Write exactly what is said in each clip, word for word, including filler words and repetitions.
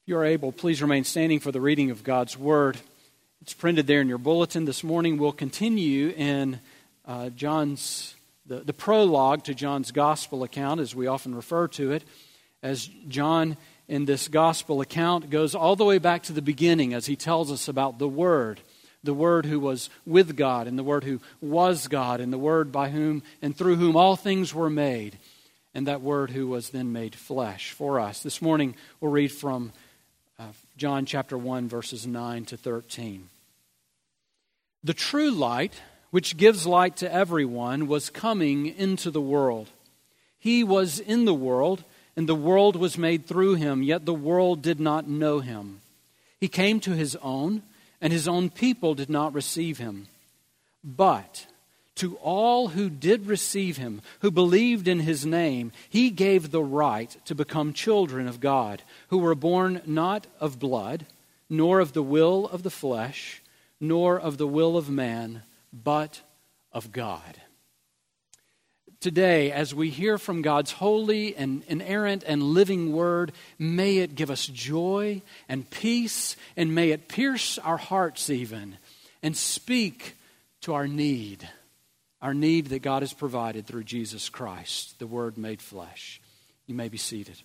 If you are able, please remain standing for the reading of God's Word. It's printed there in your bulletin. This morning we'll continue in uh, John's, the, the prologue to John's Gospel account, as we often refer to it, as John in this Gospel account goes all the way back to the beginning as he tells us about the Word, the Word who was with God, and the Word who was God, and the Word by whom and through whom all things were made, and that Word who was then made flesh for us. This morning we'll read from Uh, John chapter one, verses nine to thirteen. The true light, which gives light to everyone, was coming into the world. He was in the world, and the world was made through him, yet the world did not know him. He came to his own, and his own people did not receive him. But to all who did receive him, who believed in his name, he gave the right to become children of God, who were born not of blood, nor of the will of the flesh, nor of the will of man, but of God. Today, as we hear from God's holy and inerrant and living word, may it give us joy and peace, and may it pierce our hearts even, and speak to our need. Our need that God has provided through Jesus Christ, the Word made flesh. You may be seated.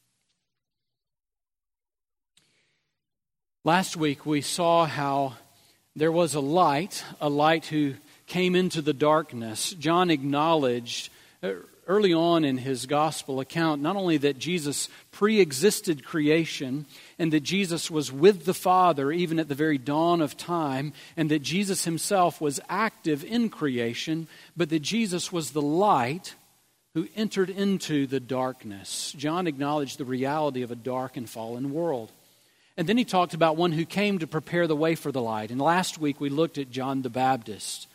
Last week we saw how there was a light, a light who came into the darkness. John acknowledged early on in his gospel account not only that Jesus pre-existed creation and that Jesus was with the Father even at the very dawn of time, and that Jesus himself was active in creation, but that Jesus was the light who entered into the darkness. John acknowledged the reality of a dark and fallen world. And then he talked about one who came to prepare the way for the light. And last week we looked at John the Baptist.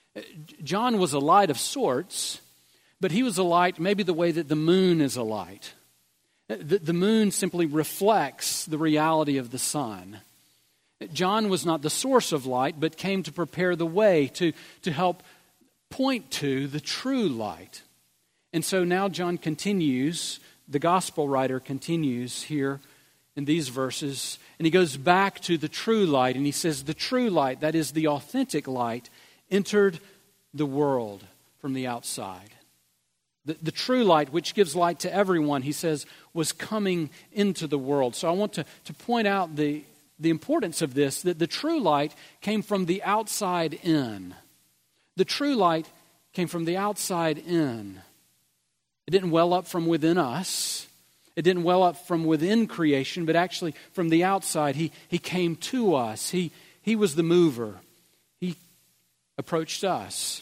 John was a light of sorts, but he was a light maybe the way that the moon is a light. The, the moon simply reflects the reality of the sun. John was not the source of light, but came to prepare the way, to, to help point to the true light. And so now John continues, the gospel writer continues here in these verses, and he goes back to the true light, and he says the true light, that is the authentic light, entered the world from the outside. The, the true light, which gives light to everyone, he says, was coming into the world. So I want to, to point out the, the importance of this, that the true light came from the outside in. The true light came from the outside in. It didn't well up from within us. It didn't well up from within creation, but actually from the outside. He, he came to us. He, he was the mover. He approached us.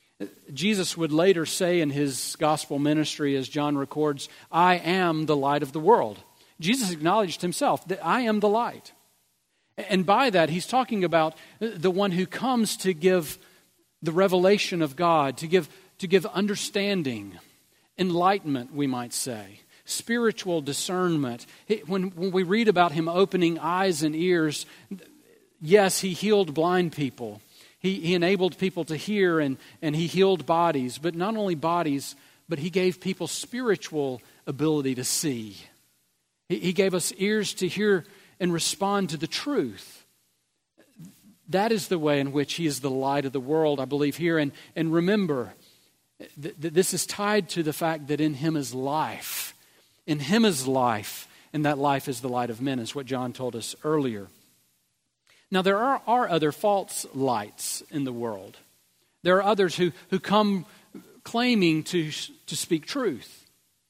Jesus would later say in his gospel ministry, as John records, I am the light of the world. Jesus acknowledged himself that I am the light. And by that, he's talking about the one who comes to give the revelation of God, to give, to give understanding, enlightenment, we might say, spiritual discernment. When, when we read about him opening eyes and ears, yes, he healed blind people. He, he enabled people to hear, and, and he healed bodies. But not only bodies, but he gave people spiritual ability to see. He, he gave us ears to hear and respond to the truth. That is the way in which he is the light of the world, I believe, here. And, and remember, th- th- this is tied to the fact that in him is life. In him is life, and that life is the light of men, is what John told us earlier. Now, there are, are other false lights in the world. There are others who, who come claiming to, to speak truth.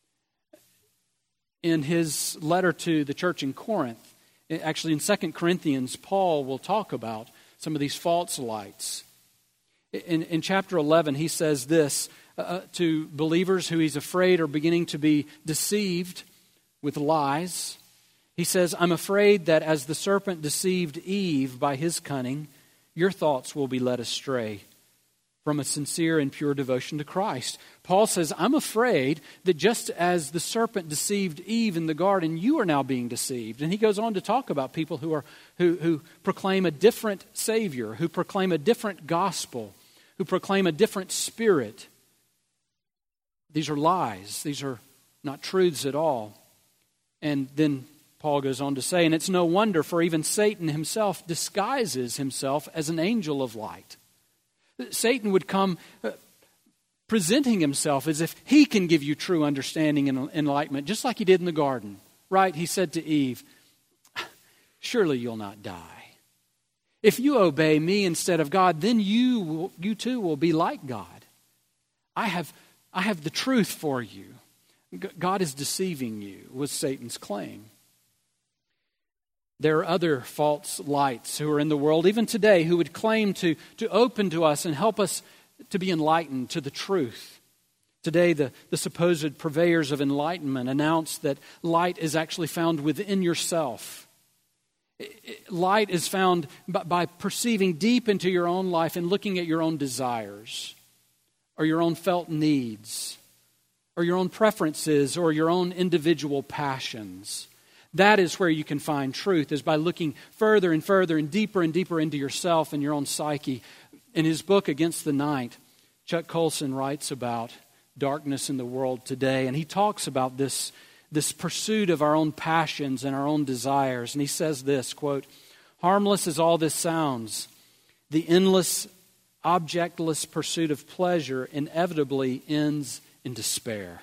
In his letter to the church in Corinth, actually in Second Corinthians, Paul will talk about some of these false lights. In, in chapter eleven, he says this uh, to believers who he's afraid are beginning to be deceived with lies. He says, I'm afraid that as the serpent deceived Eve by his cunning, your thoughts will be led astray from a sincere and pure devotion to Christ. Paul says, I'm afraid that just as the serpent deceived Eve in the garden, you are now being deceived. And he goes on to talk about people who are who, who proclaim a different Savior, who proclaim a different gospel, who proclaim a different spirit. These are lies. These are not truths at all. And then Paul goes on to say, and it's no wonder, for even Satan himself disguises himself as an angel of light. Satan would come uh, presenting himself as if he can give you true understanding and enlightenment, just like he did in the garden. Right? He said to Eve, surely you'll not die. If you obey me instead of God, then you will, you too will be like God. I have, I have the truth for you. God is deceiving you, was Satan's claim. There are other false lights who are in the world, even today, who would claim to, to open to us and help us to be enlightened to the truth. Today, the, the supposed purveyors of enlightenment announce that light is actually found within yourself. Light is found by, by perceiving deep into your own life and looking at your own desires, or your own felt needs, or your own preferences, or your own individual passions. That is where you can find truth, is by looking further and further and deeper and deeper into yourself and your own psyche. In his book, Against the Night, Chuck Colson writes about darkness in the world today, and he talks about this, this pursuit of our own passions and our own desires. And he says this, quote, harmless as all this sounds, the endless, objectless pursuit of pleasure inevitably ends in despair.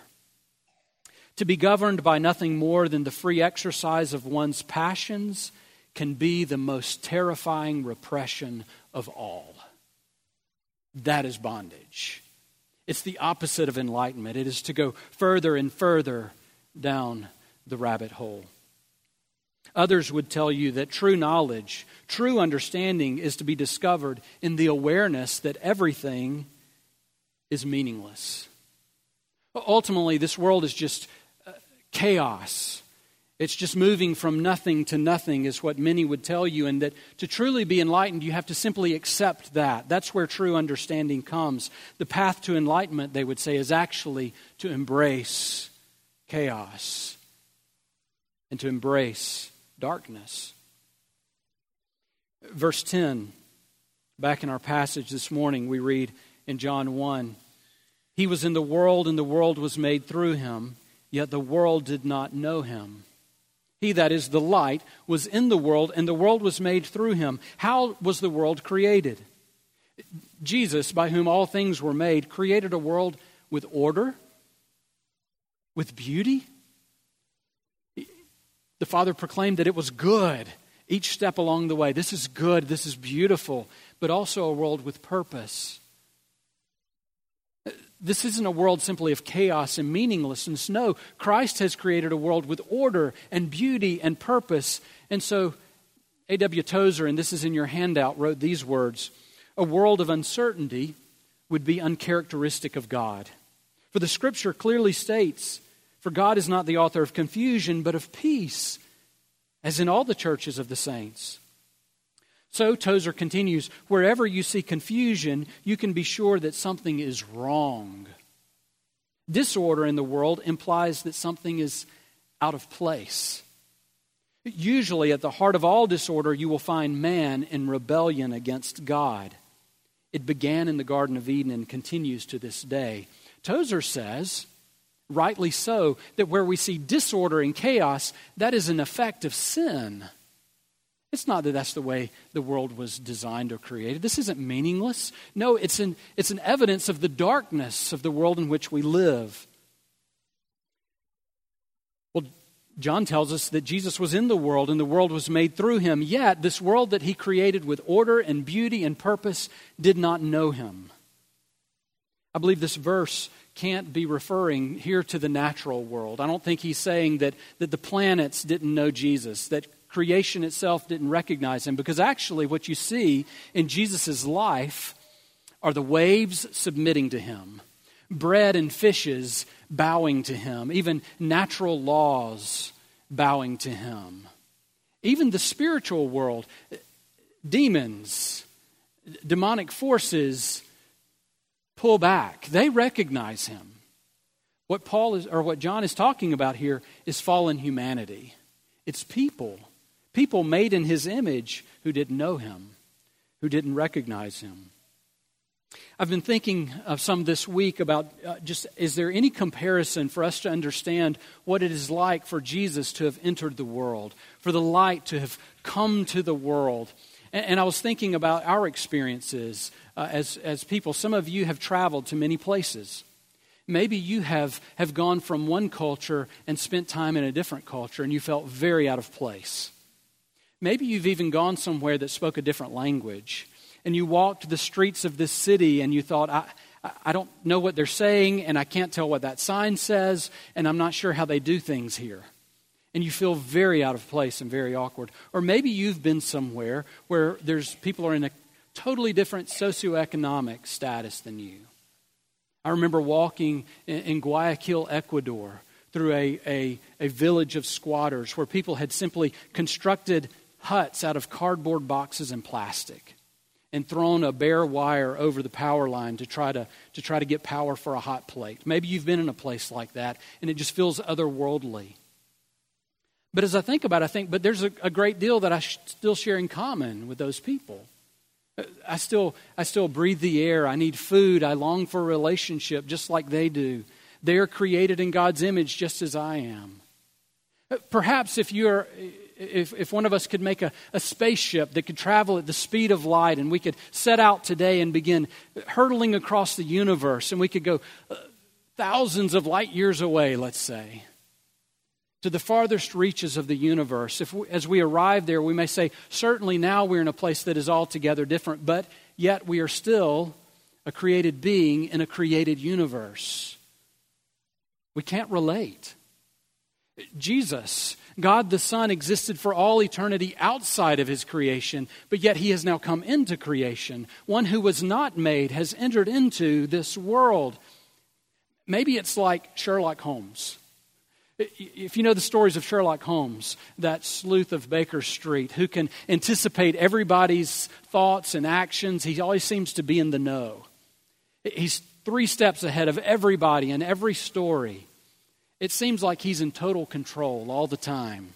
To be governed by nothing more than the free exercise of one's passions can be the most terrifying repression of all. That is bondage. It's the opposite of enlightenment. It is to go further and further down the rabbit hole. Others would tell you that true knowledge, true understanding is to be discovered in the awareness that everything is meaningless. Ultimately, this world is just chaos. It's just moving from nothing to nothing is what many would tell you, and that to truly be enlightened, you have to simply accept that. That's where true understanding comes. The path to enlightenment, they would say, is actually to embrace chaos and to embrace darkness. Verse ten, back in our passage this morning, we read in John one, he was in the world, and the world was made through him, yet the world did not know him. He, that is the light, was in the world, and the world was made through him. How was the world created? Jesus, by whom all things were made, created a world with order, with beauty. The Father proclaimed that it was good each step along the way. This is good, this is beautiful, but also a world with purpose. This isn't a world simply of chaos and meaninglessness. No, Christ has created a world with order and beauty and purpose. And so A W Tozer, and this is in your handout, wrote these words, a world of uncertainty would be uncharacteristic of God. For the Scripture clearly states, for God is not the author of confusion, but of peace, as in all the churches of the saints. So, Tozer continues, wherever you see confusion, you can be sure that something is wrong. Disorder in the world implies that something is out of place. Usually, at the heart of all disorder, you will find man in rebellion against God. It began in the Garden of Eden and continues to this day. Tozer says, rightly so, that where we see disorder and chaos, that is an effect of sin. It's not that that's the way the world was designed or created. This isn't meaningless. No, it's an, it's an evidence of the darkness of the world in which we live. Well, John tells us that Jesus was in the world and the world was made through him. Yet, this world that he created with order and beauty and purpose did not know him. I believe this verse can't be referring here to the natural world. I don't think he's saying that, that the planets didn't know Jesus, that creation itself didn't recognize him, because actually what you see in Jesus' life are the waves submitting to him, bread and fishes bowing to him, even natural laws bowing to him. Even the spiritual world, demons, demonic forces pull back. They recognize him. What Paul is, or what John is talking about here is fallen humanity. It's people. People made in his image who didn't know him, who didn't recognize him. I've been thinking of some this week about uh, just, is there any comparison for us to understand what it is like for Jesus to have entered the world, for the light to have come to the world? And, and I was thinking about our experiences uh, as, as people. Some of you have traveled to many places. Maybe you have, have gone from one culture and spent time in a different culture and you felt very out of place. Maybe you've even gone somewhere that spoke a different language and you walked the streets of this city and you thought, I, I don't know what they're saying and I can't tell what that sign says and I'm not sure how they do things here. And you feel very out of place and very awkward. Or maybe you've been somewhere where there's people are in a totally different socioeconomic status than you. I remember walking in, in Guayaquil, Ecuador, through a, a, a village of squatters where people had simply constructed huts out of cardboard boxes and plastic and thrown a bare wire over the power line to try to, to try to get power for a hot plate. Maybe you've been in a place like that and it just feels otherworldly. But as I think about it, I think, but there's a, a great deal that I sh- still share in common with those people. I still, I still breathe the air. I need food. I long for a relationship just like they do. They are created in God's image just as I am. Perhaps if you're, if, if one of us could make a, a spaceship that could travel at the speed of light and we could set out today and begin hurtling across the universe and we could go thousands of light years away, let's say, to the farthest reaches of the universe. If we, as we arrive there, we may say, certainly now we're in a place that is altogether different, but yet we are still a created being in a created universe. We can't relate. Jesus, God the Son, existed for all eternity outside of his creation, but yet he has now come into creation. One who was not made has entered into this world. Maybe it's like Sherlock Holmes. If you know the stories of Sherlock Holmes, that sleuth of Baker Street who can anticipate everybody's thoughts and actions, he always seems to be in the know. He's three steps ahead of everybody in every story. It seems like he's in total control all the time.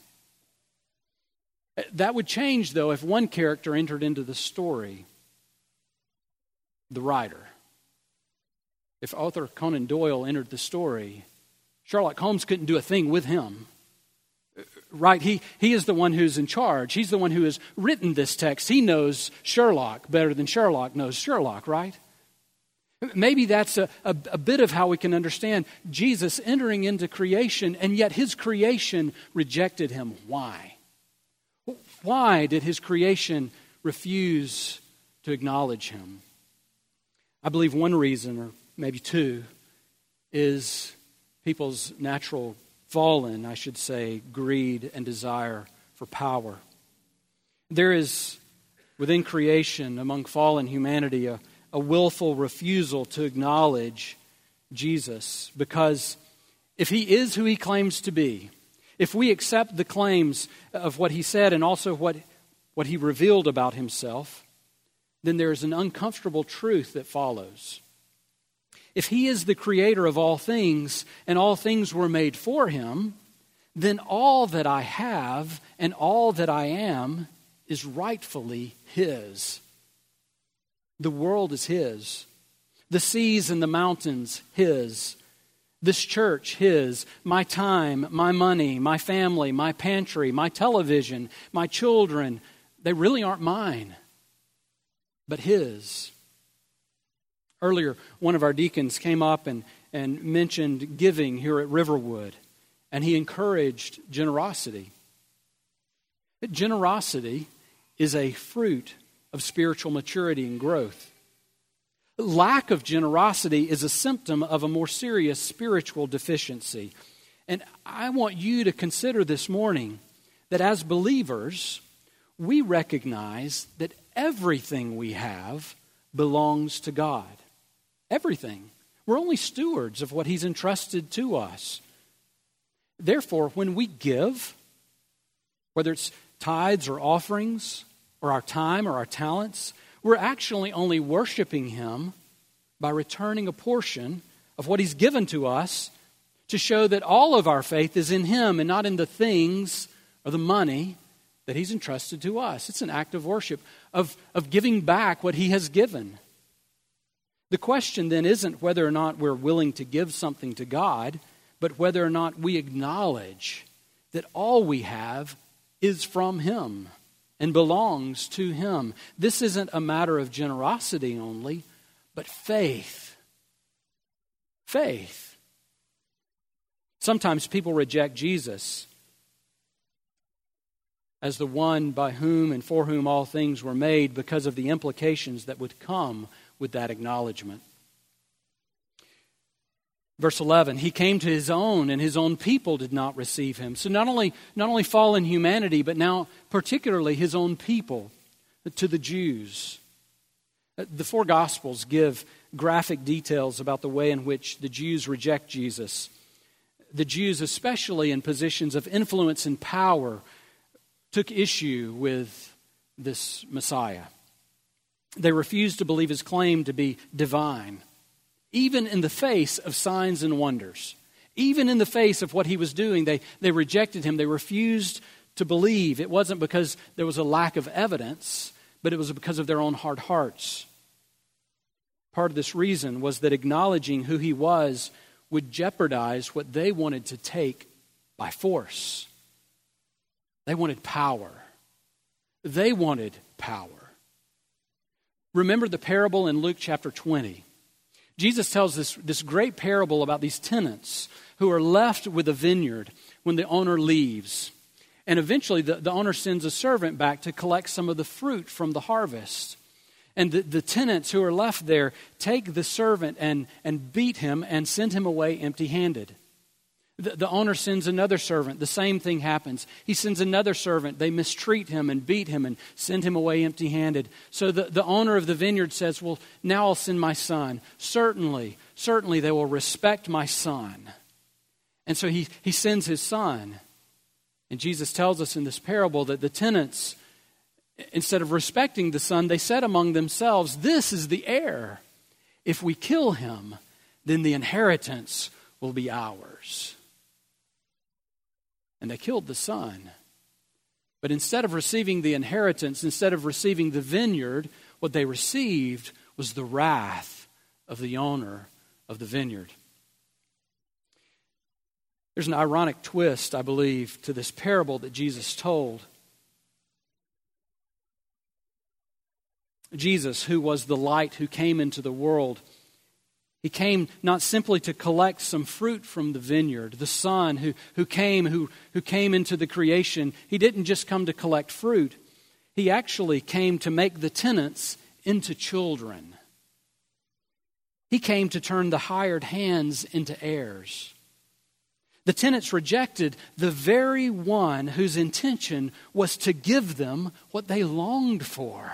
That would change, though, if one character entered into the story, the writer. If Arthur Conan Doyle entered the story, Sherlock Holmes couldn't do a thing with him. Right? He, he is the one who's in charge. He's the one who has written this text. He knows Sherlock better than Sherlock knows Sherlock, right? Maybe that's a, a, a bit of how we can understand Jesus entering into creation, and yet his creation rejected him. Why? Why did his creation refuse to acknowledge him? I believe one reason, or maybe two, is people's natural fallen, I should say, greed and desire for power. There is, within creation, among fallen humanity, a, a willful refusal to acknowledge Jesus. Because if he is who he claims to be, if we accept the claims of what he said and also what, what he revealed about himself, then there is an uncomfortable truth that follows. If he is the creator of all things and all things were made for him, then all that I have and all that I am is rightfully his. The world is his. The seas and the mountains, his. This church, his. My time, my money, my family, my pantry, my television, my children, they really aren't mine, but his. Earlier, one of our deacons came up and, and mentioned giving here at Riverwood, and he encouraged generosity. Generosity is a fruit of spiritual maturity and growth. Lack of generosity is a symptom of a more serious spiritual deficiency. And I want you to consider this morning that as believers, we recognize that everything we have belongs to God. Everything. We're only stewards of what he's entrusted to us. Therefore, when we give, whether it's tithes or offerings, or our time or our talents, we're actually only worshiping him by returning a portion of what he's given to us to show that all of our faith is in him and not in the things or the money that he's entrusted to us. It's an act of worship, of, of giving back what he has given. The question then isn't whether or not we're willing to give something to God, but whether or not we acknowledge that all we have is from Him and belongs to Him. This isn't a matter of generosity only, but faith. Faith. Sometimes people reject Jesus as the one by whom and for whom all things were made because of the implications that would come with that acknowledgement. Verse eleven, He came to His own, and His own people did not receive Him. So not only, not only fallen humanity, but now particularly His own people, to the Jews. The four Gospels give graphic details about the way in which the Jews reject Jesus. The Jews, especially in positions of influence and power, took issue with this Messiah. They refused to believe His claim to be divine, even in the face of signs and wonders. Even in the face of what He was doing, they, they rejected Him. They refused to believe. It wasn't because there was a lack of evidence, but it was because of their own hard hearts. Part of this reason was that acknowledging who He was would jeopardize what they wanted to take by force. They wanted power. They wanted power. Remember the parable in Luke chapter twenty. Jesus tells this, this great parable about these tenants who are left with a vineyard when the owner leaves. And eventually the, the owner sends a servant back to collect some of the fruit from the harvest. And the, the tenants who are left there take the servant and, and beat him and send him away empty-handed. The, the owner sends another servant. The same thing happens. He sends another servant. They mistreat him and beat him and send him away empty-handed. So the, the owner of the vineyard says, well, now I'll send my son. Certainly, certainly they will respect my son. And so he, he sends his son. And Jesus tells us in this parable that the tenants, instead of respecting the son, they said among themselves, this is the heir. If we kill him, then the inheritance will be ours. And they killed the son. But instead of receiving the inheritance, instead of receiving the vineyard, what they received was the wrath of the owner of the vineyard. There's an ironic twist, I believe, to this parable that Jesus told. Jesus, who was the light who came into the world, He came not simply to collect some fruit from the vineyard. The Son who, who came, who, who came into the creation, He didn't just come to collect fruit. He actually came to make the tenants into children. He came to turn the hired hands into heirs. The tenants rejected the very one whose intention was to give them what they longed for.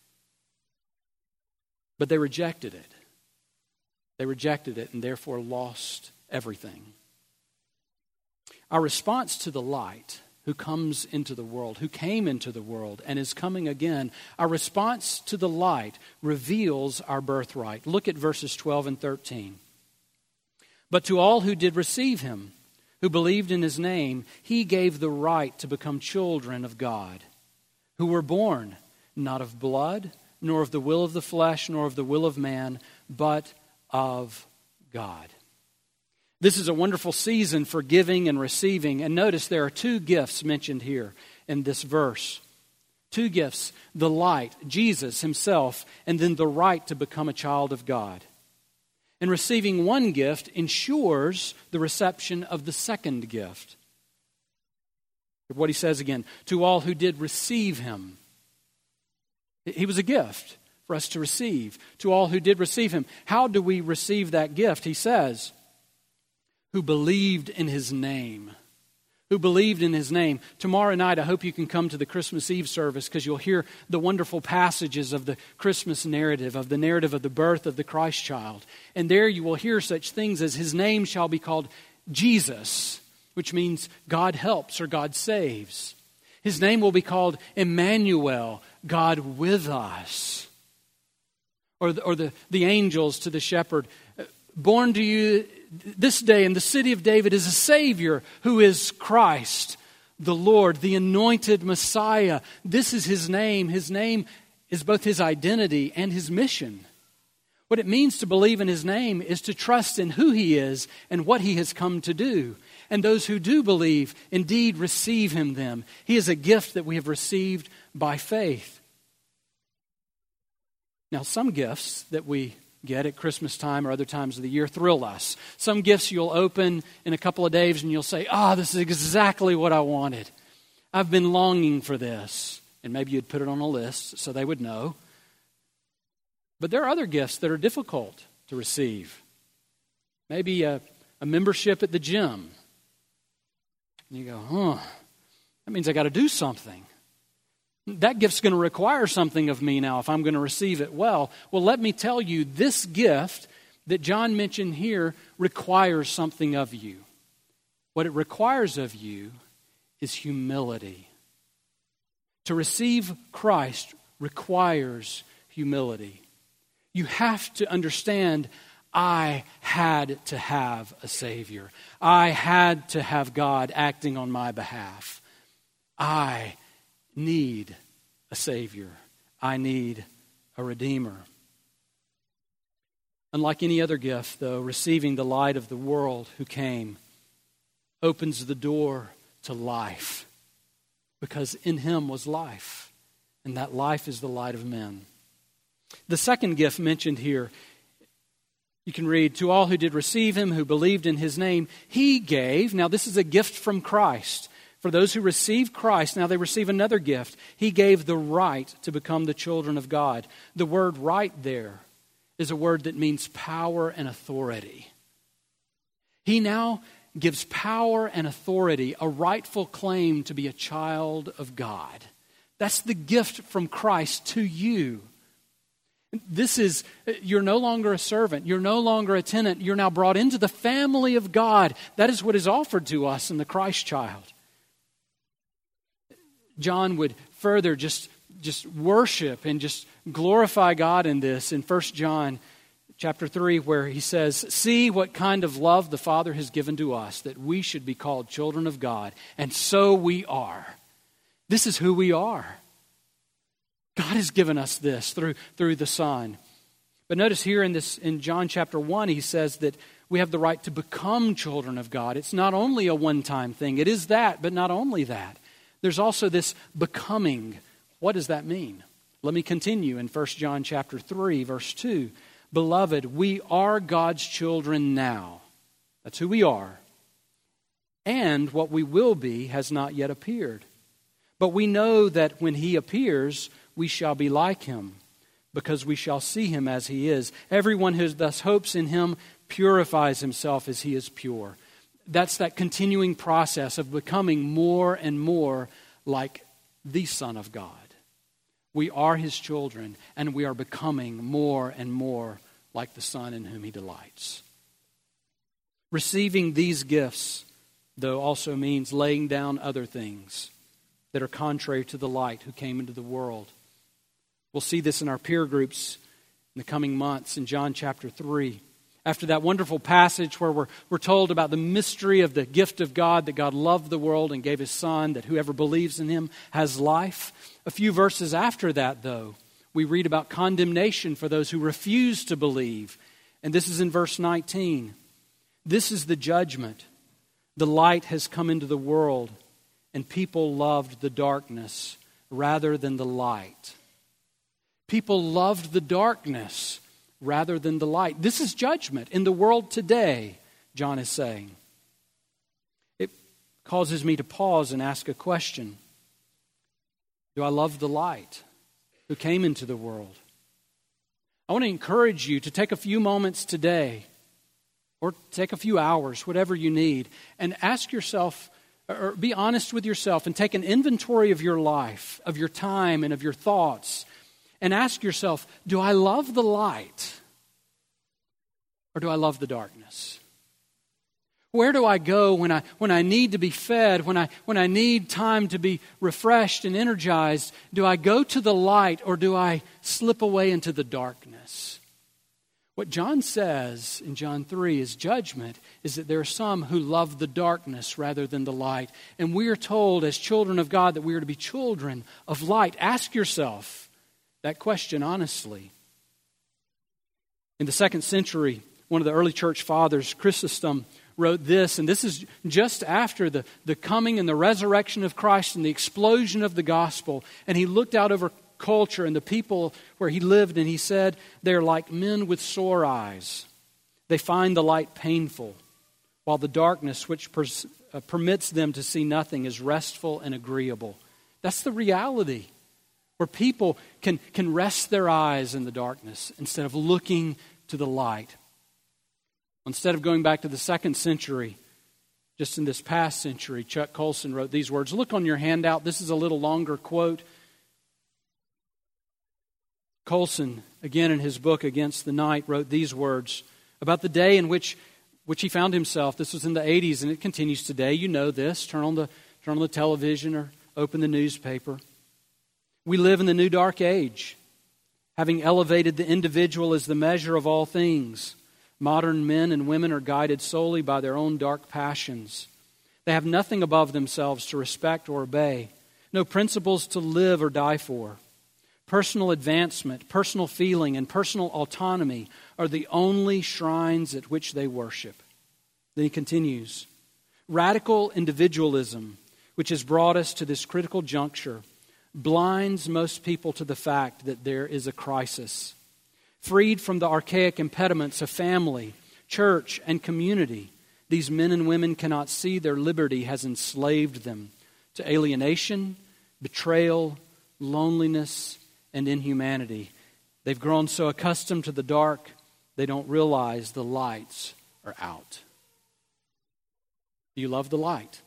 But they rejected it. They rejected it and therefore lost everything. Our response to the light who comes into the world, who came into the world and is coming again, our response to the light reveals our birthright. Look at verses twelve and thirteen. But to all who did receive Him, who believed in His name, He gave the right to become children of God, who were born not of blood, nor of the will of the flesh, nor of the will of man, but of God. This is a wonderful season for giving and receiving. And notice there are two gifts mentioned here in this verse. Two gifts, the light, Jesus Himself, and then the right to become a child of God. And receiving one gift ensures the reception of the second gift. What He says again, to all who did receive Him. He was a gift for us to receive. To all who did receive Him. How do we receive that gift? He says, who believed in His name. Who believed in His name. Tomorrow night, I hope you can come to the Christmas Eve service because you'll hear the wonderful passages of the Christmas narrative, of the narrative of the birth of the Christ child. And there you will hear such things as His name shall be called Jesus, which means God helps or God saves. His name will be called Emmanuel, God with us. Or the, or the, the angels to the shepherd, born to you this day in the city of David is a Savior who is Christ, the Lord, the anointed Messiah. This is His name. His name is both His identity and His mission. What it means to believe in His name is to trust in who He is and what He has come to do. And those who do believe indeed receive Him then. He is a gift that we have received by faith. Now, some gifts that we get at Christmas time or other times of the year thrill us. Some gifts you'll open in a couple of days and you'll say, ah, oh, this is exactly what I wanted. I've been longing for this. And maybe you'd put it on a list so they would know. But there are other gifts that are difficult to receive. Maybe a, a membership at the gym. And you go, huh, that means I got to do something. That gift's going to require something of me now if I'm going to receive it well. Well, let me tell you, this gift that John mentioned here requires something of you. What it requires of you is humility. To receive Christ requires humility. You have to understand, I had to have a Savior. I had to have God acting on my behalf. I need a Savior. I need a Redeemer. Unlike any other gift, though, receiving the light of the world who came opens the door to life, because in Him was life, and that life is the light of men. The second gift mentioned here, you can read, to all who did receive Him, who believed in His name, He gave. Now this is a gift from Christ. For those who receive Christ, now they receive another gift. He gave the right to become the children of God. The word right there is a word that means power and authority. He now gives power and authority, a rightful claim to be a child of God. That's the gift from Christ to you. This is, you're no longer a servant. You're no longer a tenant. You're now brought into the family of God. That is what is offered to us in the Christ child. John would further just, just worship and just glorify God in this in First John chapter three, where he says, see what kind of love the Father has given to us, that we should be called children of God. And so we are. This is who we are. God has given us this through, through the Son. But notice here in this in John chapter one, he says that we have the right to become children of God. It's not only a one-time thing. It is that, but not only that. There's also this becoming. What does that mean? Let me continue in First John chapter three, verse two. Beloved, we are God's children now. That's who we are. And what we will be has not yet appeared. But we know that when He appears, we shall be like Him, because we shall see Him as He is. Everyone who thus hopes in Him purifies himself as He is pure. That's that continuing process of becoming more and more like the Son of God. We are His children, and we are becoming more and more like the Son in whom He delights. Receiving these gifts, though, also means laying down other things that are contrary to the light who came into the world. We'll see this in our peer groups in the coming months in John chapter three. After that wonderful passage where we're, we're told about the mystery of the gift of God, that God loved the world and gave His Son, that whoever believes in Him has life. A few verses after that, though, we read about condemnation for those who refuse to believe. And this is in verse nineteen. This is the judgment. The light has come into the world, and people loved the darkness rather than the light. People loved the darkness rather than the light. This is judgment in the world today, John is saying. It causes me to pause and ask a question. Do I love the light who came into the world? I want to encourage you to take a few moments today, or take a few hours, whatever you need, and ask yourself, or be honest with yourself and take an inventory of your life, of your time and of your thoughts, and ask yourself, do I love the light or do I love the darkness? Where do I go when I when I need to be fed, when I when I need time to be refreshed and energized? Do I go to the light or do I slip away into the darkness? What John says in John three is judgment is that there are some who love the darkness rather than the light. And we are told as children of God that we are to be children of light. Ask yourself that question honestly. In the second century, one of the early church fathers, Chrysostom, wrote this, and this is just after the, the coming and the resurrection of Christ and the explosion of the gospel. And he looked out over culture and the people where he lived, and he said, "They're like men with sore eyes. They find the light painful, while the darkness which pers- uh, permits them to see nothing is restful and agreeable." That's the reality, where people can, can rest their eyes in the darkness instead of looking to the light. Instead of going back to the second century, just in this past century, Chuck Colson wrote these words. Look on your handout. This is a little longer quote. Colson, again in his book Against the Night, wrote these words about the day in which which he found himself. This was in the eighties, and it continues today. You know this. Turn on the turn on the television or open the newspaper. We live in the new dark age, having elevated the individual as the measure of all things. Modern men and women are guided solely by their own dark passions. They have nothing above themselves to respect or obey, no principles to live or die for. Personal advancement, personal feeling, and personal autonomy are the only shrines at which they worship. Then he continues, radical individualism, which has brought us to this critical juncture, blinds most people to the fact that there is a crisis. Freed from the archaic impediments of family, church, and community, these men and women cannot see their liberty has enslaved them to alienation, betrayal, loneliness, and inhumanity. They've grown so accustomed to the dark, they don't realize the lights are out. Do you love the light?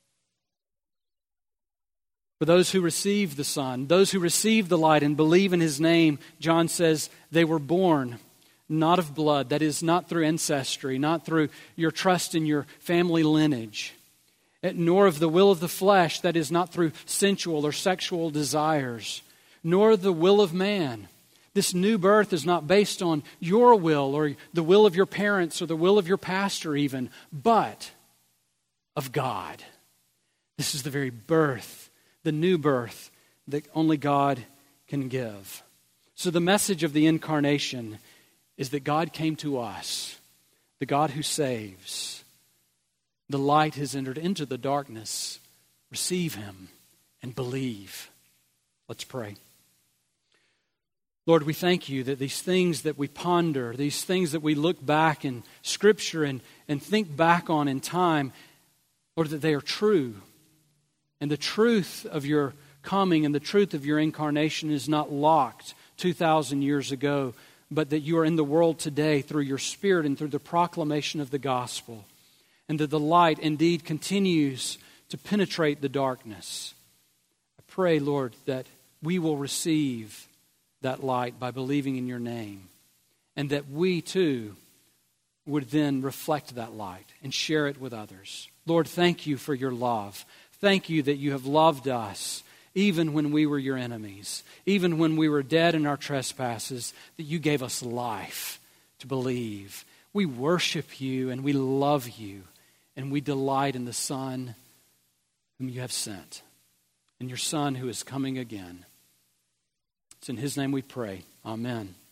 For those who receive the Son, those who receive the light and believe in His name, John says they were born not of blood, that is, not through ancestry, not through your trust in your family lineage, nor of the will of the flesh, that is, not through sensual or sexual desires, nor the will of man. This new birth is not based on your will or the will of your parents or the will of your pastor even, but of God. This is the very birth, the new birth that only God can give. So the message of the incarnation is that God came to us, the God who saves. The light has entered into the darkness. Receive Him and believe. Let's pray. Lord, we thank You that these things that we ponder, these things that we look back in Scripture and, and think back on in time, Lord, that they are true. And the truth of Your coming and the truth of Your incarnation is not locked two thousand years ago, but that You are in the world today through Your Spirit and through the proclamation of the gospel. And that the light indeed continues to penetrate the darkness. I pray, Lord, that we will receive that light by believing in Your name. And that we too would then reflect that light and share it with others. Lord, thank You for Your love. Thank You that You have loved us even when we were Your enemies, even when we were dead in our trespasses, that You gave us life to believe. We worship You and we love You and we delight in the Son whom You have sent and Your Son who is coming again. It's in His name we pray. Amen.